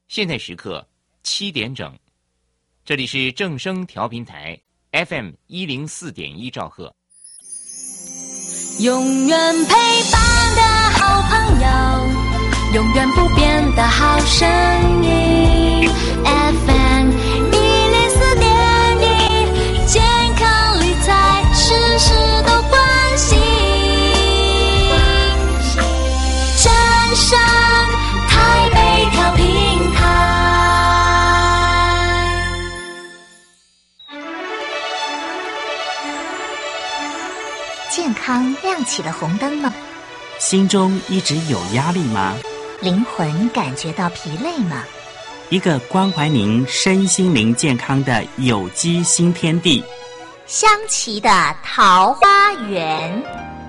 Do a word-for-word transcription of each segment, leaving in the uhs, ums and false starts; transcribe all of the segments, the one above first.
现在时刻七点整，这里是正声调频台 F M 一零四点一兆赫。 永远陪伴的好朋友，永远不变的好声音 F M 一零四点一，健康理财事事都关心。正声台北调频台， 健康亮起了红灯吗？ 心中一直有压力吗？ 灵魂感觉到疲累吗？ 一个关怀您身心灵健康的有机新天地， 香琪的桃花源。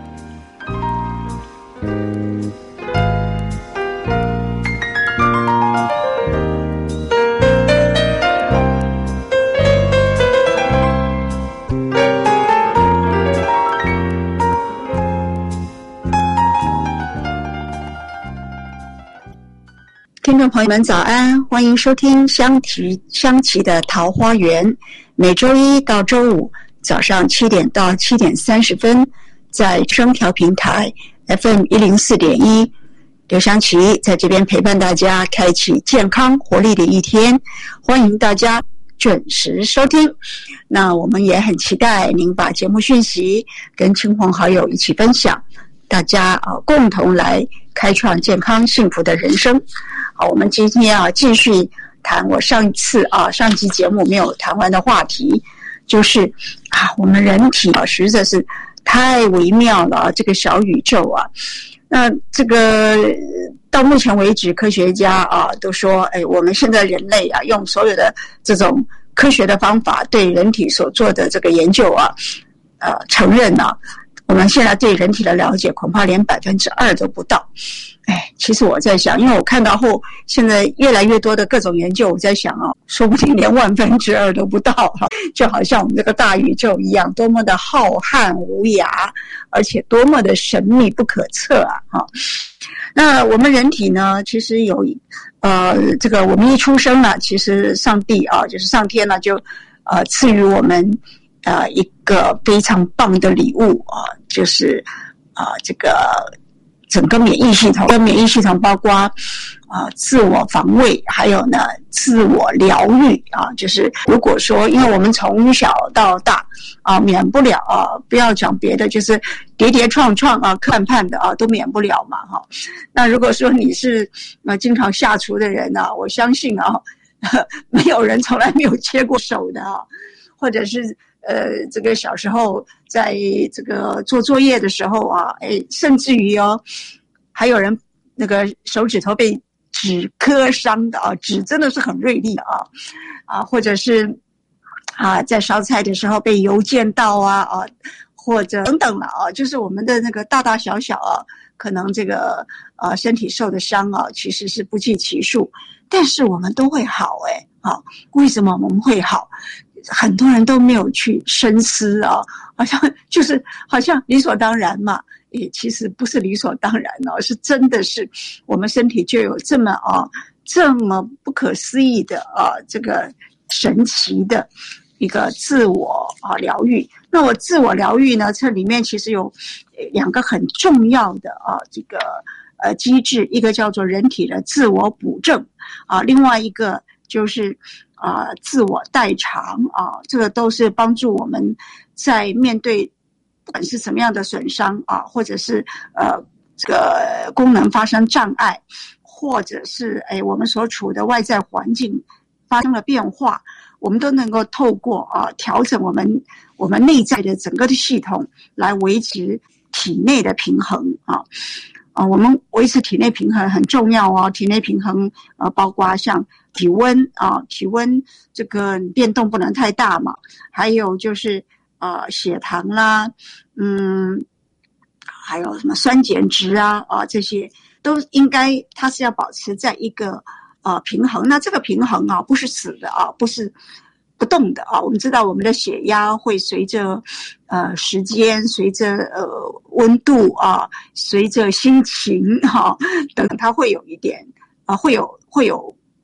听众朋友们早安，欢迎收听香琪香琪的桃花源，每周一到周五早上七点到七点三十分，在声调平台 F M 一零四点一，刘香琪在这边陪伴大家，开启健康活力的一天，欢迎大家准时收听。那我们也很期待您把节目讯息跟亲朋好友一起分享，大家啊共同来开创健康幸福的人生。好，我们今天啊继续谈我上一次啊上期节目没有谈完的话题，就是啊我们人体啊实在是太微妙了啊，这个小宇宙啊。那这个到目前为止，科学家啊都说，哎，我们现在人类啊用所有的这种科学的方法对人体所做的这个研究啊，呃承认啊，我们现在对人体的了解恐怕连百分之二都不到。哎，其实我在想，因为我看到后，现在越来越多的各种研究，我在想啊，说不定连万分之二都不到哈，就好像我们这个大宇宙一样，多么的浩瀚无涯，而且多么的神秘不可测啊！哈，那我们人体呢，其实有呃，这个我们一出生呢，其实上帝啊，就是上天呢，就呃赐予我们呃一个非常棒的礼物啊，就是啊、呃、这个。整个免疫系统，跟免疫系统包括啊、呃、自我防卫，还有呢自我疗愈啊。就是如果说，因为我们从小到大啊，免不了啊，不要讲别的，就是跌跌撞撞啊、看盼的啊，都免不了嘛哈。那如果说你是呃经常下厨的人啊，我相信啊，没有人从来没有切过手的啊，或者是。呃，这个小时候在这个做作业的时候啊，哎，甚至于哦，还有人那个手指头被纸磕伤的啊，纸真的是很锐利的啊，啊，或者是啊，在烧菜的时候被油溅到啊啊，或者等等了啊，就是我们的那个大大小小啊，可能这个啊身体受的伤啊，其实是不计其数，但是我们都会好哎，啊，为什么我们会好？很多人都没有去深思啊，好像就是好像理所当然嘛，也其实不是理所当然哦，是真的是我们身体就有这么啊这么不可思议的啊这个神奇的一个自我啊疗愈。那我自我疗愈呢，这里面其实有两个很重要的啊这个呃机制，一个叫做人体的自我补正啊，另外一个就是啊、呃，自我代偿啊，这个都是帮助我们在面对不管是什么样的损伤啊，或者是呃这个功能发生障碍，或者是哎我们所处的外在环境发生了变化，我们都能够透过啊调整我们我们内在的整个的系统来维持体内的平衡啊。啊，我们维持体内平衡很重要哦。体内平衡呃，包括像体温啊，体温这个变动不能太大嘛。还有就是呃，血糖啦，嗯，还有什么酸碱值啊啊，这些都应该它是要保持在一个呃平衡。那这个平衡啊，不是死的啊，不是不动的啊。我们知道我们的血压会随着呃时间，随着呃温度啊，随着心情哈、啊、等，它会有一点啊，会有会有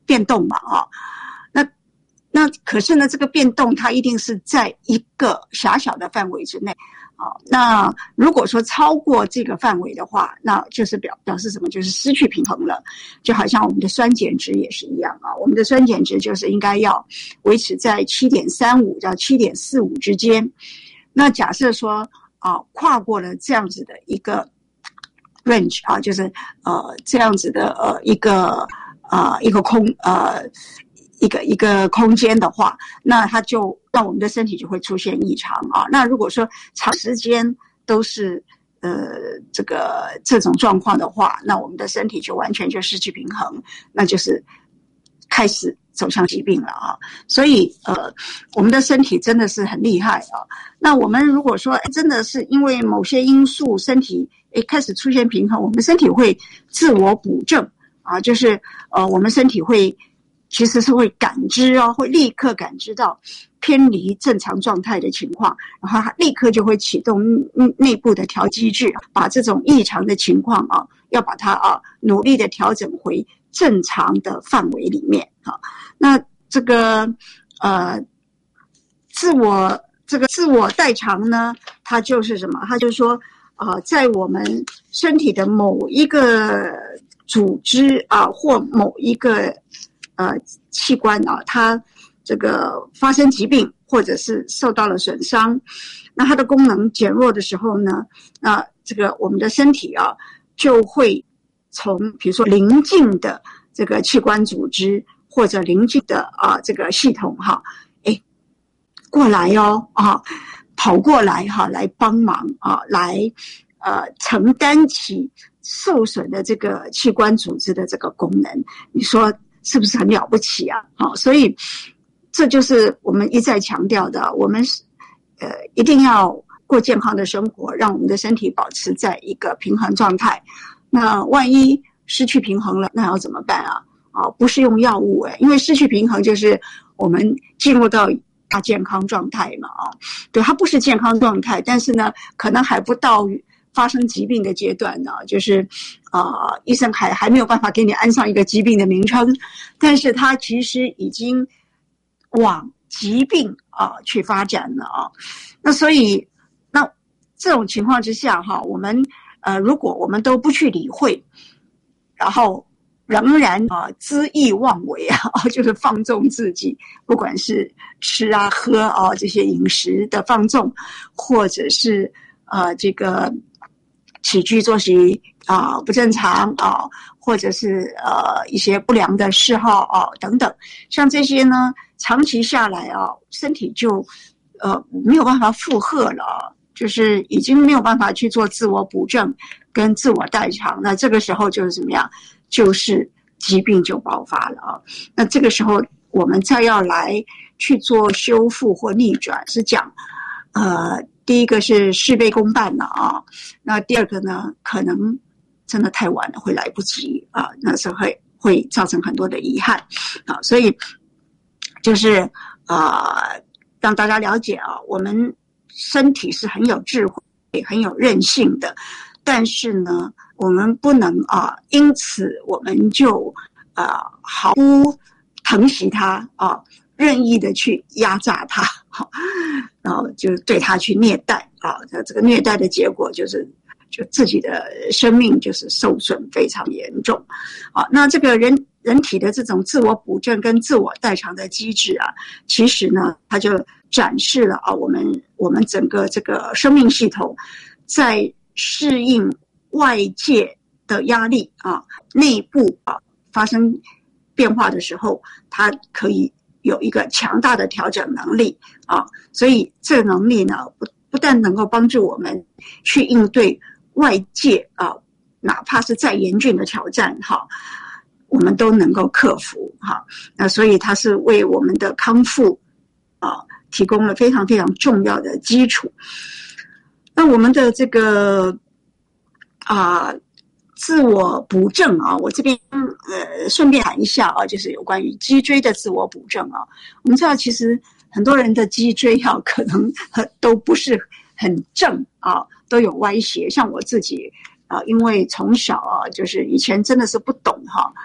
变动嘛啊，那那可是呢，这个变动它一定是在一个狭小的范围之内。好，那如果说超过这个范围的话，那就是表表示什么？就是失去平衡了。就好像我们的酸碱值也是一样啊，我们的酸碱值就是应该要维持在 七点三五 到 七点四五 之间。那假设说啊，跨过了这样子的一个 range 啊，就是呃这样子的呃一个啊、呃、一个空呃。一个一个空间的话，那它就让我们的身体就会出现异常啊。那如果说长时间都是呃这个这种状况的话，那我们的身体就完全就失去平衡，那就是开始走向疾病了啊。所以呃我们的身体真的是很厉害啊。那我们如果说真的是因为某些因素身体诶开始出现平衡，我们身体会自我补正啊，就是呃我们身体会其实是会感知哦，会立刻感知到偏离正常状态的情况，然后它立刻就会启动内部的调机制，把这种异常的情况啊，要把它啊努力的调整回正常的范围里面啊。那这个呃自我这个自我代偿呢，它就是什么？它就是说呃在我们身体的某一个组织啊，或某一个呃，器官啊，它这个发生疾病或者是受到了损伤，那它的功能减弱的时候呢，那这个我们的身体啊，就会从比如说邻近的这个器官组织或者邻近的啊这个系统哈，哎，过来哦啊，跑过来哈，来帮忙啊，来呃承担起受损的这个器官组织的这个功能，你说是不是很了不起啊？好，所以这就是我们一再强调的，我们呃一定要过健康的生活，让我们的身体保持在一个平衡状态。那万一失去平衡了，那要怎么办啊？啊，不是用药物诶，因为失去平衡就是我们进入到亚健康状态嘛啊，对，它不是健康状态，但是呢，可能还不到发生疾病的阶段呢，就是啊、呃，医生还还没有办法给你安上一个疾病的名称，但是它其实已经往疾病啊、呃、去发展了啊。那所以，那这种情况之下哈，我们呃，如果我们都不去理会，然后仍然啊、呃、恣意妄为啊，就是放纵自己，不管是吃啊喝啊这些饮食的放纵，或者是呃这个起居作息啊、呃、不正常啊，或者是呃一些不良的嗜好啊等等，像这些呢，长期下来啊，身体就呃没有办法负荷了，就是已经没有办法去做自我补正跟自我代偿，那这个时候就是怎么样？就是疾病就爆发了啊。那这个时候我们再要来去做修复或逆转，是讲呃第一个是事倍功半了啊，那第二个呢，可能真的太晚了，会来不及啊，那是会会造成很多的遗憾啊，所以就是啊、呃，让大家了解啊，我们身体是很有智慧、很有韧性的，但是呢，我们不能啊，因此我们就啊毫不疼惜它啊，任意的去压榨它，好，然后就对它去虐待啊，那这个虐待的结果就是就自己的生命就是受损非常严重啊。那这个人人体的这种自我补正跟自我代偿的机制啊，其实呢，它就展示了啊，我们我们整个这个生命系统在适应外界的压力啊，内部啊发生变化的时候，它可以有一个强大的调整能力啊，所以这个能力呢，不不但能够帮助我们去应对外界啊，哪怕是再严峻的挑战哈，我们都能够克服哈。那所以它是为我们的康复啊提供了非常非常重要的基础。那我们的这个啊，自我补正啊，我这边呃顺便谈一下啊，就是有关于脊椎的自我补正啊。我们知道，其实很多人的脊椎啊，可能都不是很正啊，都有歪斜。像我自己啊，因为从小啊，就是以前真的是不懂哈，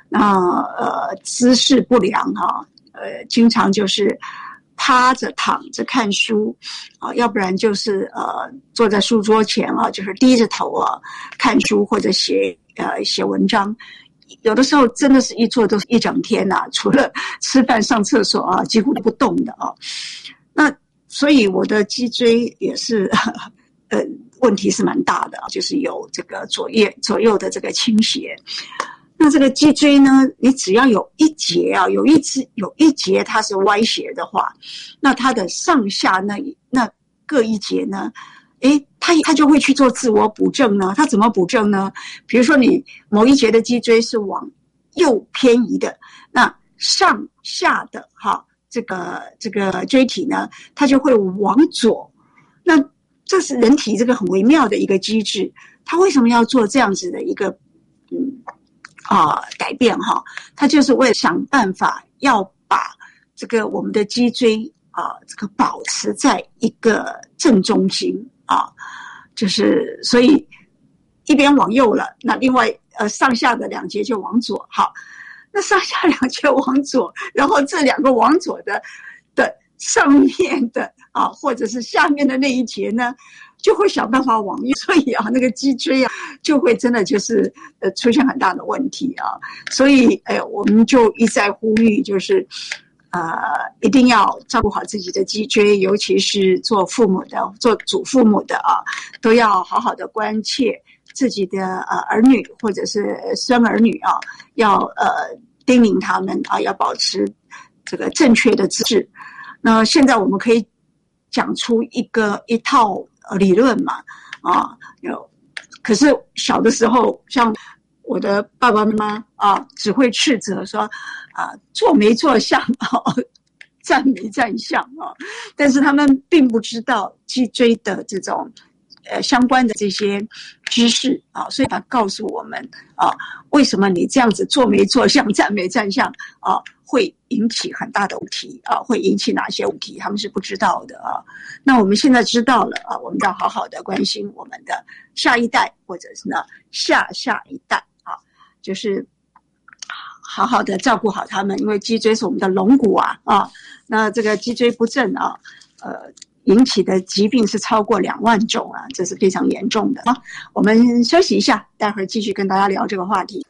那呃姿势不良哈、啊，呃经常就是趴着躺着看书啊，要不然就是呃坐在书桌前啊，就是低着头啊看书或者写呃写文章。有的时候真的是一坐都是一整天呐、啊，除了吃饭上厕所啊，几乎不动的啊。那所以我的脊椎也是呃问题是蛮大的，就是有这个左右左右的这个倾斜。那这个脊椎呢，你只要有一节啊，有一只有一节它是歪斜的话，那它的上下那那各一节呢，诶，它它就会去做自我补正呢。它怎么补正呢？比如说你某一节的脊椎是往右偏移的，那上下的哈这个这个椎体呢，它就会往左。那这是人体这个很微妙的一个机制，它为什么要做这样子的一个嗯？啊，改变哈，它就是为了想办法要把这个我们的脊椎啊，这个保持在一个正中心啊，就是所以一边往右了，那另外呃上下的两节就往左，好，那上下两节往左，然后这两个往左的的上面的啊，或者是下面的那一节呢，就会想办法往右，所以啊，那个脊椎啊，就会真的就是呃出现很大的问题啊。所以，哎，我们就一再呼吁，就是呃，一定要照顾好自己的脊椎，尤其是做父母的、做祖父母的啊，都要好好的关切自己的呃儿女或者是孙儿女啊，要呃叮咛他们啊，要保持这个正确的姿势。那现在我们可以讲出一个一套理论嘛，啊，有，可是小的时候，像我的爸爸妈妈啊，只会斥责说，啊，坐没坐相啊，站没站相啊，但是他们并不知道脊椎的这种呃相关的这些知识啊，所以他告诉我们啊，为什么你这样子坐没坐相，站没站相啊，会引起很大的问题啊，会引起哪些问题？他们是不知道的啊。那我们现在知道了啊，我们要好好的关心我们的下一代，或者是呢下下一代啊，就是好好的照顾好他们，因为脊椎是我们的龙骨啊啊，那这个脊椎不正啊，呃，引起的疾病是超过两万种啊，这是非常严重的啊。我们休息一下，待会儿继续跟大家聊这个话题。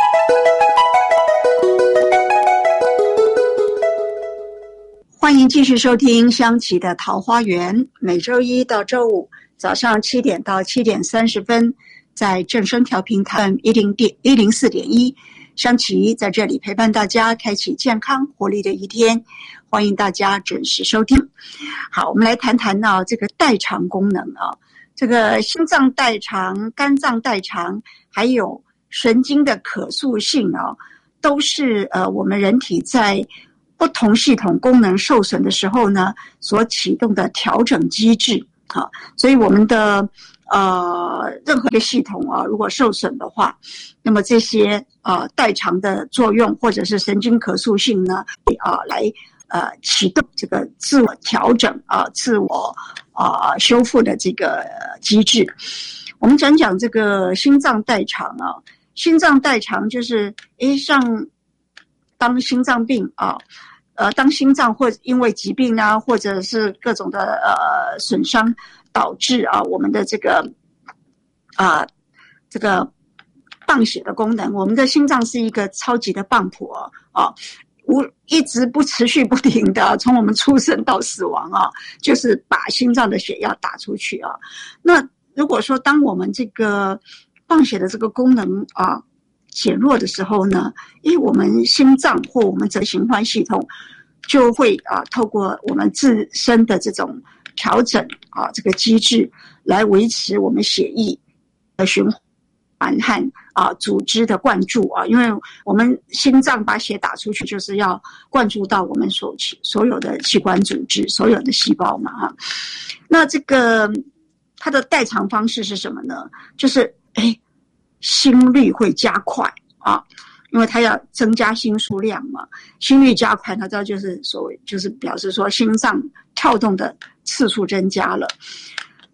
欢迎继续收听香琪的桃花源，每周一到周五早上七点到七点三十分，在正声调频台一零点一零四点一，香琪在这里陪伴大家，开启健康活力的一天。欢迎大家准时收听。好，我们来谈谈呢、啊、这个代偿功能啊，这个心脏代偿、肝脏代偿，还有神经的可塑性啊，都是呃我们人体在不同系统功能受损的时候呢，所启动的调整机制啊，所以我们的呃任何一个系统啊，如果受损的话，那么这些呃代偿的作用或者是神经可塑性呢，啊来呃启动这个自我调整啊、自我啊修复的这个机制。我们讲讲这个心脏代偿啊，心脏代偿就是诶像当心脏病啊。呃，当心脏或因为疾病啊，或者是各种的呃损伤导致啊，我们的这个啊、呃、这个泵血的功能，我们的心脏是一个超级的泵浦啊，啊，无一直不持续不停的，从我们出生到死亡啊，就是把心脏的血要打出去啊。那如果说当我们这个泵血的这个功能啊减弱的时候呢，因为我们心脏或我们整个循环系统就会啊透过我们自身的这种调整啊这个机制来维持我们血液的循环和啊组织的灌注啊，因为我们心脏把血打出去就是要灌注到我们所所有的器官组织、所有的细胞嘛啊。那这个它的代偿方式是什么呢？就是哎。心率会加快啊，因为它要增加心数量嘛，心率加快，它知道就是所谓就是表示说心脏跳动的次数增加了。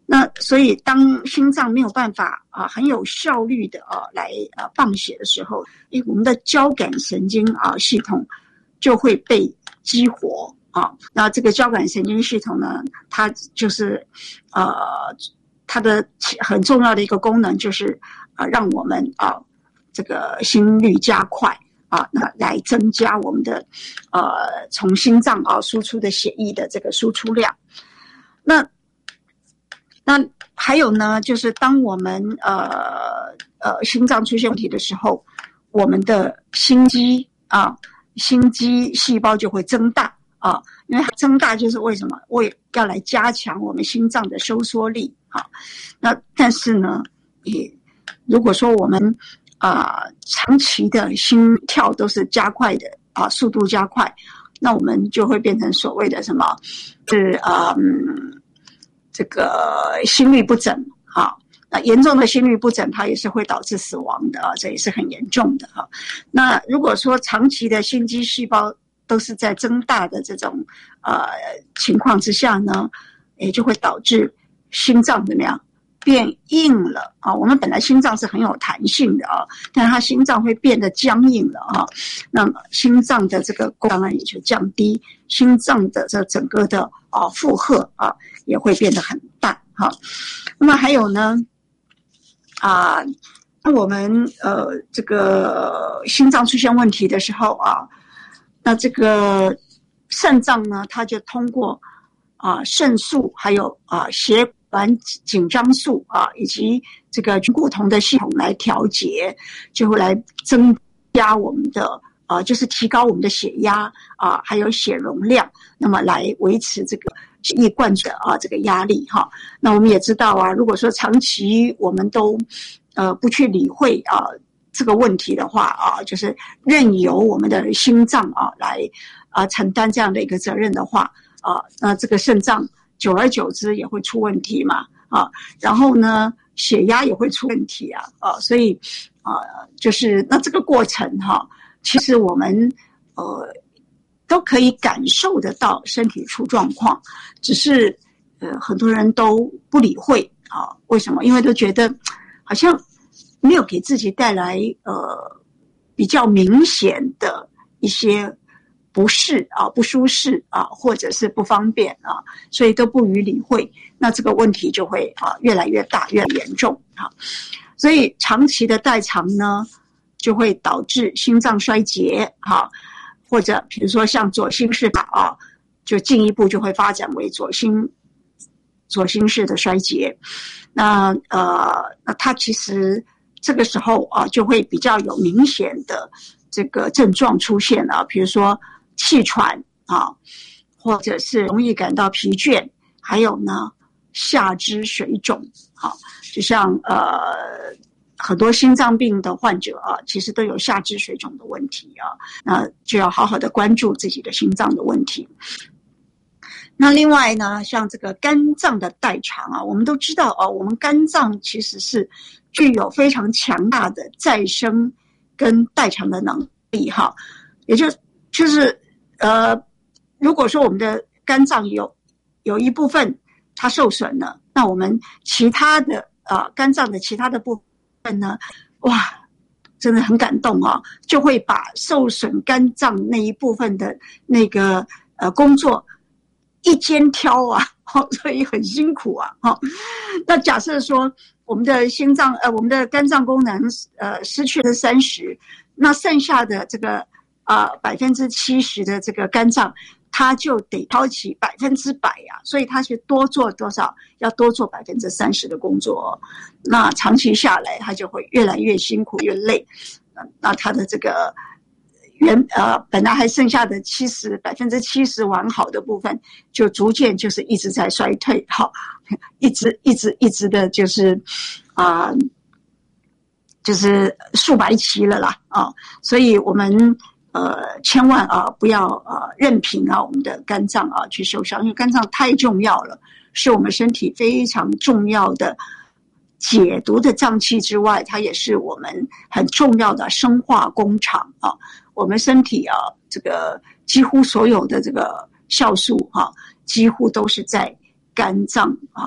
那所以当心脏没有办法啊很有效率的啊来啊放血的时候，诶我们的交感神经啊系统就会被激活啊。那这个交感神经系统呢，它就是呃它的很重要的一个功能就是啊让我们啊这个心率加快啊，那来增加我们的呃从心脏啊输出的血液的这个输出量。那那还有呢，就是当我们呃呃心脏出现问题的时候，我们的心肌啊心肌细胞就会增大啊，因为它增大就是为什么？为要来加强我们心脏的收缩力啊。那但是呢，也如果说我们啊、呃、长期的心跳都是加快的啊，速度加快，那我们就会变成所谓的什么？是嗯。这个心律不整啊，那严重的心律不整，它也是会导致死亡的啊，这也是很严重的啊。那如果说长期的心肌细胞都是在增大的这种呃情况之下呢，也就会导致心脏怎么样变硬了啊。我们本来心脏是很有弹性的啊，但是它心脏会变得僵硬了啊。那么心脏的这个功能也就降低，心脏的这整个的啊负荷啊也会变得很大哈。那么还有呢啊，当我们呃这个心脏出现问题的时候啊，那这个肾脏呢，它就通过啊肾素还有啊血管紧张素啊以及这个固酮的系统来调节，就会来增加我们的啊就是提高我们的血压啊还有血容量，那么来维持这个血液灌注啊这个压力哈。那我们也知道啊，如果说长期我们都呃不去理会啊这个问题的话啊，就是任由我们的心脏啊来啊承担这样的一个责任的话啊，那这个肾脏久而久之也会出问题嘛啊，然后呢血压也会出问题啊啊，所以啊就是那这个过程哈、啊，其实我们呃都可以感受得到身体出状况，只是呃很多人都不理会啊，为什么？因为都觉得好像没有给自己带来呃比较明显的一些不适啊、不舒适啊，或者是不方便啊，所以都不予理会，那这个问题就会啊越来越大、越来越严重啊。所以长期的代偿呢，就会导致心脏衰竭啊，或者比如说像左心室啊，就进一步就会发展为左心左心室的衰竭。那呃，那它其实这个时候啊，就会比较有明显的这个症状出现啊，比如说气喘啊，或者是容易感到疲倦，还有呢下肢水肿啊，就像呃很多心脏病的患者啊，其实都有下肢水肿的问题啊，那就要好好的关注自己的心脏的问题。那另外呢，像这个肝脏的代偿啊，我们都知道啊，我们肝脏其实是具有非常强大的再生跟代偿的能力哈，也就就是呃，如果说我们的肝脏有有一部分它受损了，那我们其他的啊、呃、肝脏的其他的部分呢，哇，真的很感动啊，就会把受损肝脏那一部分的那个呃工作一肩挑啊，所以很辛苦啊。那假设说我们的心脏呃我们的肝脏功能呃失去了三十，那剩下的这个啊百分之七十的这个肝脏，它就得挑起百分之百呀，所以它是多做多少，要多做百分之三十的工作、哦。那长期下来，它就会越来越辛苦越累。那它的这个原呃本来还剩下的七十百分之七十完好的部分，就逐渐就是一直在衰退，好，一直一直一直的就是啊、呃，就是数白期了啦啊，所以我们。呃，千万啊，不要啊任凭啊我们的肝脏啊去受伤，因为肝脏太重要了，是我们身体非常重要的解毒的脏器之外，它也是我们很重要的生化工厂啊。我们身体啊，这个几乎所有的这个酵素啊，几乎都是在肝脏啊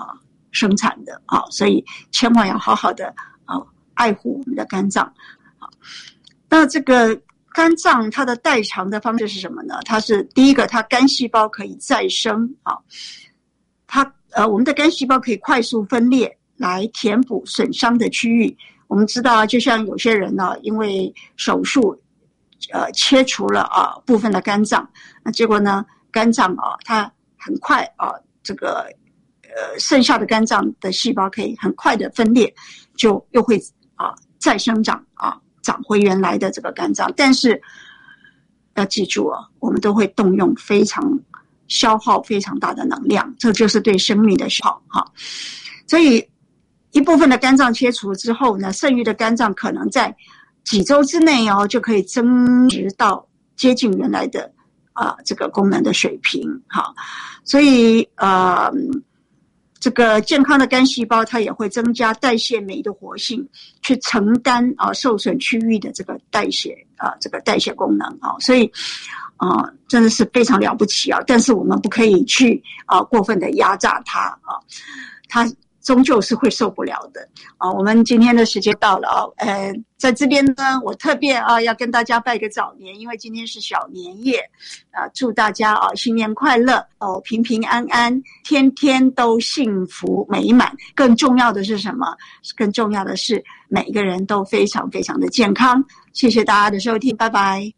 生产的啊，所以千万要好好的啊爱护我们的肝脏啊。那这个肝脏它的代偿的方式是什么呢？它是第一个，它肝细胞可以再生啊，它呃我们的肝细胞可以快速分裂来填补损伤的区域。我们知道啊，就像有些人呢、啊，因为手术呃切除了啊部分的肝脏，那结果呢，肝脏啊它很快啊这个呃剩下的肝脏的细胞可以很快的分裂，就又会啊再生长啊长回原来的这个肝脏。但是要记住啊，我们都会动用非常消耗非常大的能量，这就是对生命的消耗哈。所以一部分的肝脏切除之后呢，剩余的肝脏可能在几周之内哦，就可以增值到接近原来的啊、呃、这个功能的水平哈。所以呃，这个健康的肝细胞它也会增加代谢酶的活性，去承担啊、呃、受损区域的这个代谢啊、呃、这个代谢功能啊。所以啊、呃、真的是非常了不起啊！但是我们不可以去啊、呃、过分的压榨它啊，它终究是会受不了的啊！我们今天的时间到了啊，呃，在这边呢，我特别啊要跟大家拜个早年，因为今天是小年夜啊，祝大家啊新年快乐哦，平平安安，天天都幸福美满。更重要的是什么？更重要的是每一个人都非常非常的健康。谢谢大家的收听，拜拜。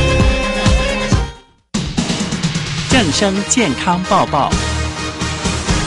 正声健康报报。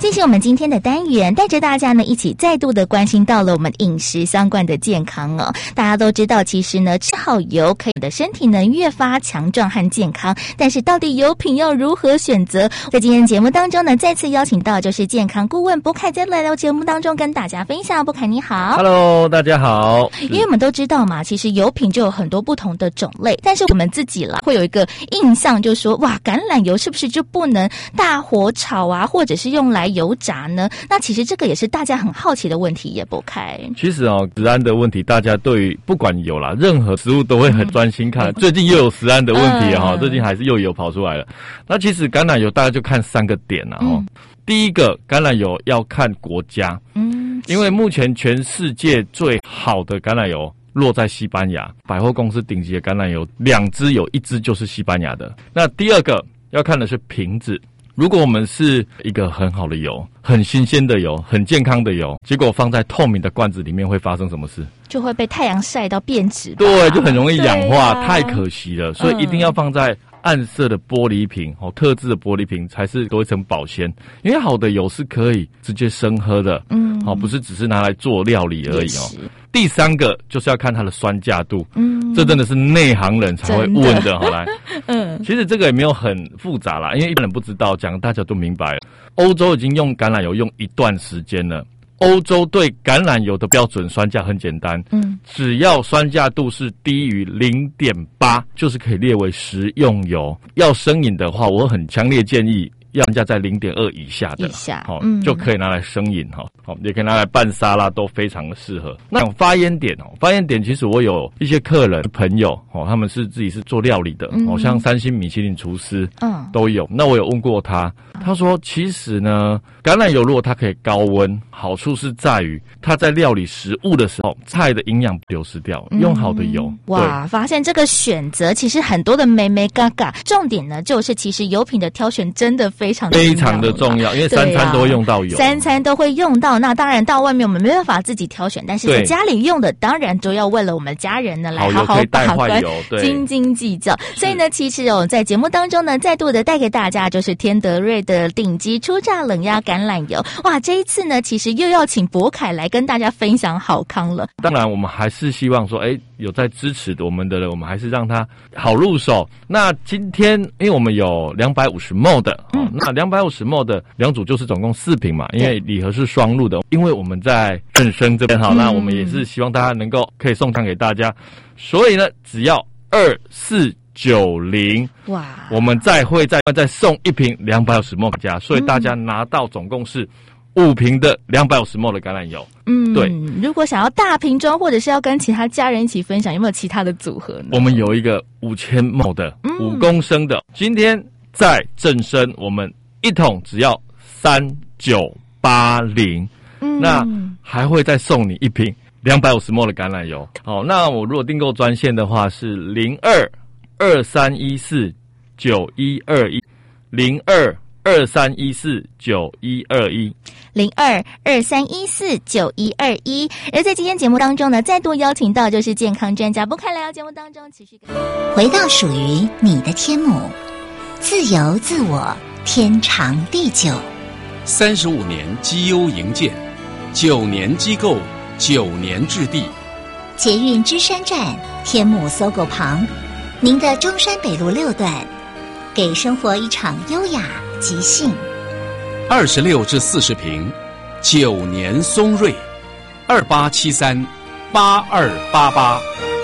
进行我们今天的单元，带着大家呢一起再度的关心到了我们饮食相关的健康哦。大家都知道，其实呢吃好油可以的身体呢越发强壮和健康，但是到底油品要如何选择？在今天节目当中呢，再次邀请到就是健康顾问博凯在来到节目当中跟大家分享。博凯你好。 Hello， 大家好。 因为我们都知道嘛，其实油品就有很多不同的种类，但是我们自己啦会有一个印象，就是说哇，橄榄油是不是就不能大火炒啊，或者是用来油炸呢？那其实这个也是大家很好奇的问题，也不开。 其实哦，食安的问题，大家对于不管有啦，任何食物都会很专心看。嗯、最近又有食安的问题哈、嗯，最近还是又有跑出来了。那其实橄榄油大家就看三个点啦、嗯、第一个，橄榄油要看国家，嗯，因为目前全世界最好的橄榄油落在西班牙，百货公司顶级的橄榄油，两支有一支就是西班牙的。那第二个要看的是瓶子。如果我们是一个很好的油，很新鲜的油，很健康的油，结果放在透明的罐子里面，会发生什么事？ 就会被太阳晒到变质。 对，就很容易氧化，啊、太可惜了。所以一定要放在暗色的玻璃瓶，哦，特制的玻璃瓶才是多一层保鲜。因为好的油是可以直接生喝的，嗯，哦，不是只是拿来做料理而已哦。第三个就是要看它的酸价度，嗯，这真的是内行人才会问的，好来，嗯，其实这个也没有很复杂啦，因为一般人不知道，讲大家都明白了。欧洲已经用橄榄油用一段时间了。欧洲对橄榄油的标准酸价很简单，嗯，只要酸价度是低于 零点八， 就是可以列为食用油。要生饮的话，我很强烈建议要人家在 零点二 以下的，以下，哦，嗯，就可以拿来生饮哈，好，也可以拿来拌沙拉，都非常的适合。那种发烟点哦，发烟点其实我有一些客人朋友哦，他们是自己是做料理的，嗯，哦，像三星米其林厨师，嗯，都有。那我有问过他，他说其实呢，橄榄油如果它可以高温，好处是在于它在料理食物的时候，菜的营养流失掉，嗯，用好的油。 哇，发现这个选择其实很多的眉眉嘎嘎，重点呢就是其实油品的挑选真的非常非常的重要，因为三餐都会用到油，啊， 三餐都会用到。那当然到外面我们没办法自己挑选，但是在家里用的当然都要为了我们家人呢来好好把关，斤斤计较。所以呢，其实哦，在节目当中呢，再度的带给大家就是天德瑞的顶级初榨冷压橄榄油。哇，这一次呢，其实又要请博凯来跟大家分享好康了。 当然，我们还是希望说，哎，有在支持我们的人，我们还是让它好入手。那今天，因为我们有两百五十 ml 的，嗯，那两百五十 ml 的两组就是总共四瓶嘛，因为礼盒是双入的。因为我们在正生这边好，嗯，那我们也是希望大家能够可以送上给大家，所以呢，只要二四九零，哇，我们再会再再送一瓶两百五十 ml 给大家，所以大家拿到总共是五瓶的两百五十 ml 的橄榄油。 嗯，对。如果想要大瓶装，或者是要跟其他家人一起分享，有没有其他的组合呢？ 我们有一个五千 ml 的，五公升的，今天在正生我们一桶只要三九八零，那还会再送你一瓶两百五十 ml 的橄榄油。好，那我如果订购专线的话是零二二三一四九一二一，零二二三一四九一二一， 零二二三一四九一二一。而在今天节目当中呢，再度邀请到就是健康专家博凯来到节目当中，持续回到属于你的天母，自由自我，天长地久。 三十五年绩优营建，九年机构，九年置地。 捷运芝山站，天母搜狗旁，您的中山北路六段，给生活一场优雅即兴。 二十六至四十平，九年松瑞，二八七三八二八八。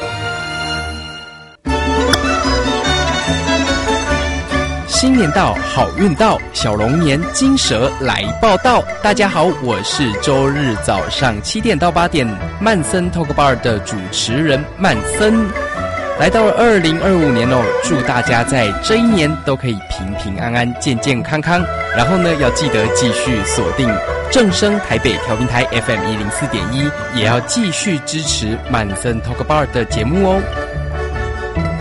新年到，好运到，小龙年金蛇来报道。大家好，我是周日早上七点到八点曼森 Talk Bar 的主持人曼森。来到了二零二五年哦，祝大家在这一年都可以平平安安、健健康康。然后呢，要记得继续锁定正声台北调频台 F M 一零四点一，也要继续支持曼森 Talk Bar 的节目哦。